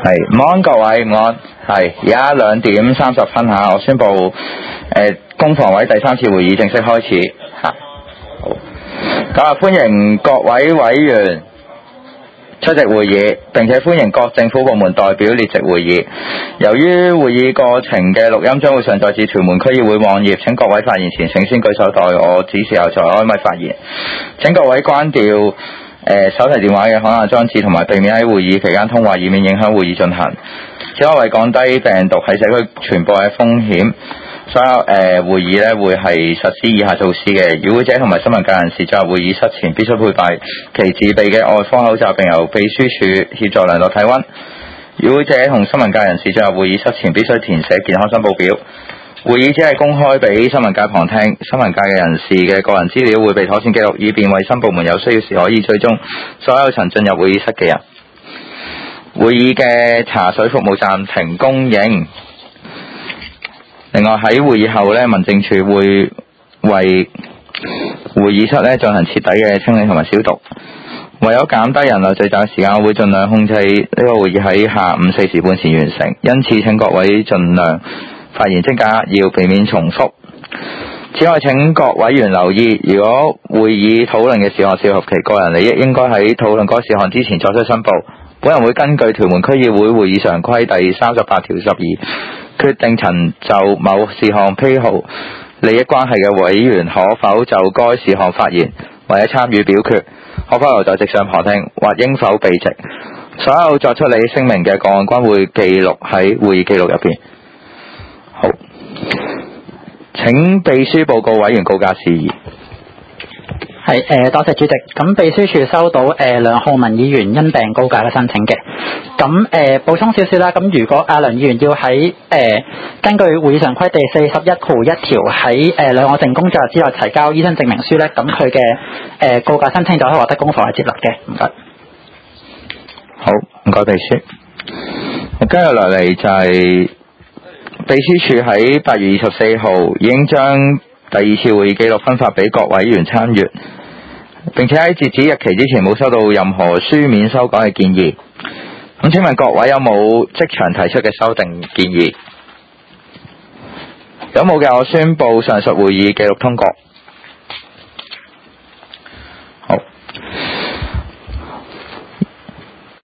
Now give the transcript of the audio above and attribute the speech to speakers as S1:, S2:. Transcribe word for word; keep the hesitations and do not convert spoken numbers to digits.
S1: 係，午安各位，午安。係，而家兩點三十分嚇，我宣布誒、呃、公房委第三次會議正式開始嚇。好，咁啊歡迎各位委員出席會議，並且歡迎各政府部門代表列席會議。由於會議過程嘅錄音將會上載至屯門區議會網頁，請各位發言前請先舉手代我指示後才開咪發言。請各位關掉誒、呃、手提電話嘅響應裝置，同埋避免喺會議期間通話，以免影響會議進行。此外，為降低病毒喺社區傳播嘅風險，所有誒、呃、會議咧會係實施以下措施嘅。與會者同埋新聞界人士進入會議室前必須佩戴其自備嘅外科口罩，並由秘書處協助量度體溫。與會者同新聞界人士進入會議室前必須填寫健康申報表。會議只係公開俾新聞界旁聽，新聞界嘅人士嘅個人資料會被妥善記錄，以便衛生部門有需要時可以追蹤所有曾進入會議室嘅人。會議嘅茶水服務暫停供應。另外喺會議後咧，民政處會為會議室咧進行徹底嘅清理同埋消毒。為咗減低人流聚集嘅時間，我會盡量控制呢個會議喺下午四時半前完成，因此請各位盡量發言精簡，要避免重複。此外，請各委員留意，如果會議討論嘅事項涉及其個人利益，應該喺討論該事項之前作出申報。本人會根據屯門區議會會議常規第三十八條十二，決定曾就某事項披露利益關係嘅委員可否就該事項發言，或者參與表決，可否留在席上旁聽，或應否避席。所有作出利益聲明嘅個案均會記錄喺會議記錄入邊。好，請秘書報告委員告假事宜。
S2: 係誒、呃，多謝主席。咁秘書處收到誒、呃、梁浩文議員因病告假嘅申請嘅。咁誒、呃、補充少少啦。咁如果阿梁議員要喺誒、呃、根據會議常規第四十一號一條喺誒兩個淨工作日之內提交醫生證明書咧，咁佢嘅誒告假申請就可以獲得公房委接納嘅。唔該。
S1: 好，唔該秘書。跟住落嚟就係秘書處喺八月二十四號已經將第二次會議記錄分發俾各委員參閱，並且喺截止日期之前冇收到任何書面修改嘅建議。咁請問各位有冇即場提出嘅修訂建議？有冇嘅，我宣布上述會議記錄通過。